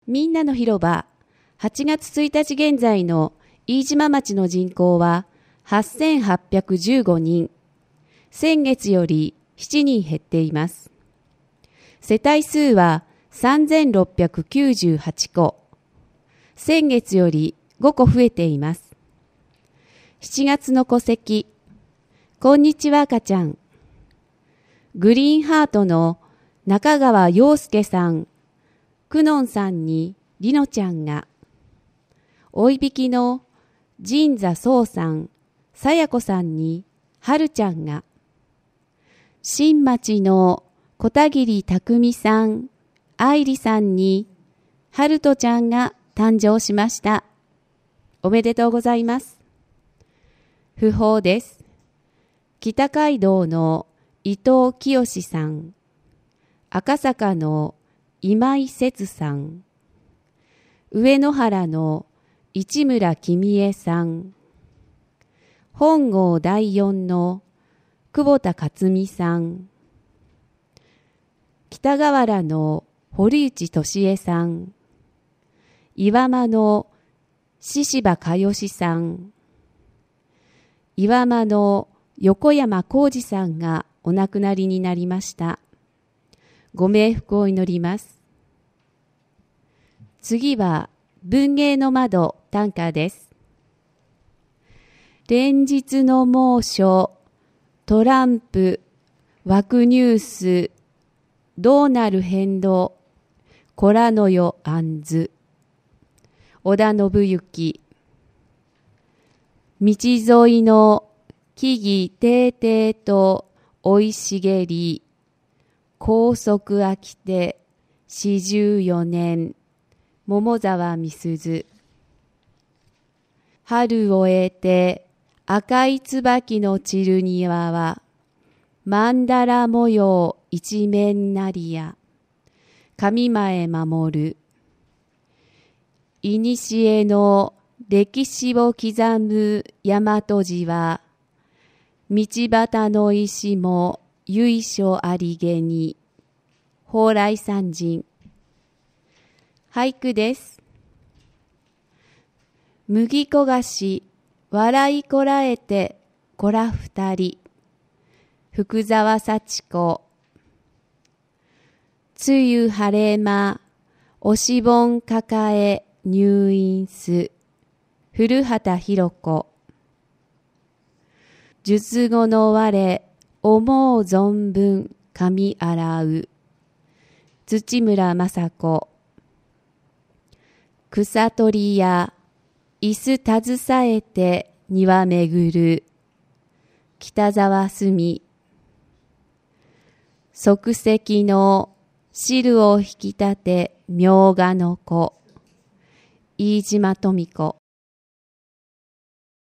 みんなの広場、8月1日現在の飯島町の人口は8815人。先月より7人減っています。世帯数は3698戸。先月より5戸増えています。7月の戸籍。こんにちは赤ちゃん。グリーンハートの中川陽介さん、くのんさんにりのちゃんが、おいびきの神座そうさん、さやこさんにはるちゃんが、新町の小田切匠さん、愛理さんにはるとちゃんが誕生しました。おめでとうございます。訃報です。北海道の伊藤清さん、赤坂の今井節さん、上野原の市村君江さん、本郷第四の久保田克美さん、北河原の堀内俊恵さん、岩間の獅柴佳代さん、岩間の横山浩二さんがお亡くなりになりました。ご冥福を祈ります。次は文芸の窓短歌です。連日の猛暑、トランプ、枠ニュース、どうなる変動、こらのよ案ず。織田信行。道沿いの木々ていていと生い茂り、高速飽きて44年、桃沢美鈴。春を終えて赤い椿の散る庭は、曼荼羅模様一面なりや、上前守る。いにしえの歴史を刻む大和路は、道端の石も由緒ありげに。蓬莱山人。俳句です。麦焦がし笑いこらえてこら二人。福沢幸子。梅雨晴れ間おしぼん抱え入院す。古畑弘子。術後の我思う存分髪洗う。土村雅子。草取りや椅子携えて庭巡る。北沢澄。即席の汁を引き立てみょうがの子。飯島富子。